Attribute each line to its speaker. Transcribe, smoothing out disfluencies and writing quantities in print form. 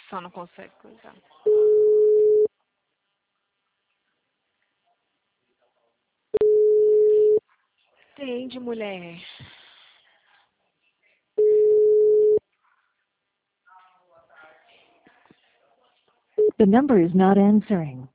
Speaker 1: Só não consegue coisar. Entende, mulher.
Speaker 2: The number is not answering.